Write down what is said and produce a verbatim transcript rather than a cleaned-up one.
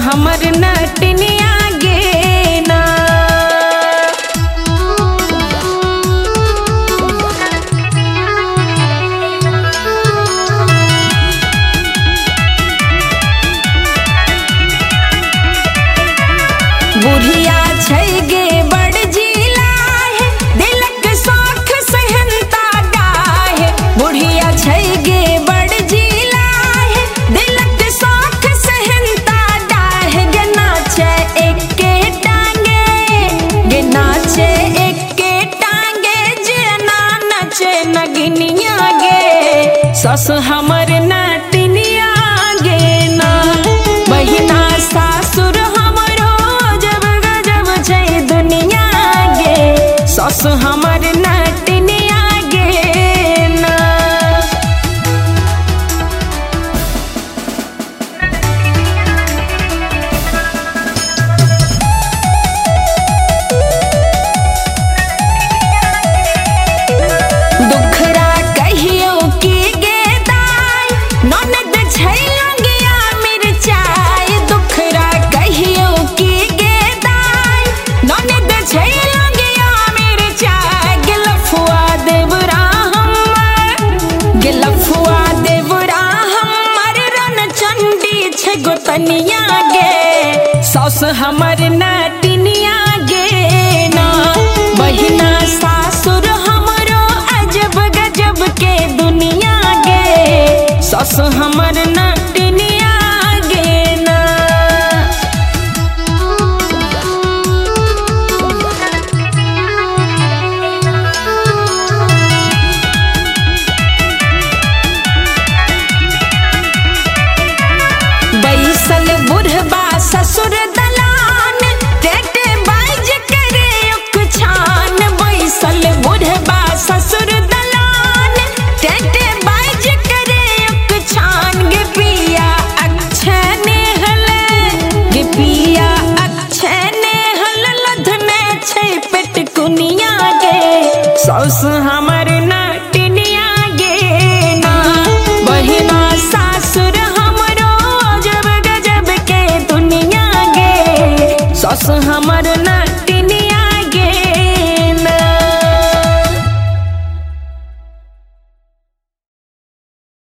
हमर नटनिया गे ना। बुढ़िया छै गे बड़ जिला है, दिलक शौख सहनता डाहे। बुढ़िया छै गे बड़ जिला है, दिलक शौख सहनता डाहे। गे नाचे एके टांगे, गे नाचे एके टांगे, जना नचे नगिनिया गे। सस हमर नटनिया गे ना। बहिना सासुर सस हमर नटनिया गे ना। दुखरा कहियो की गे दाई, ननद छै लंगिया मिरचाई। दुखरा कहियो की गे दाई, ननद छै गोतनिया गे। सस हमर नटनिया गे ना। बहिना सासुर हमरो अजब गजब के दुनिया गे। सस हमर नटनिया गे ना। बैसल बुढ़बा ससुर दलान, टेटे बाज करे उकछान। बैसल बुढ़बा ससुर दलान, टेटे बाज करे उकछान। गे पिया अक्षय नेहल, गे पिया अक्षय नेहल, लधने छै पेटकुनिया गे। सौस हमर नटनिया गे ना। बहिना सासुर सस हमर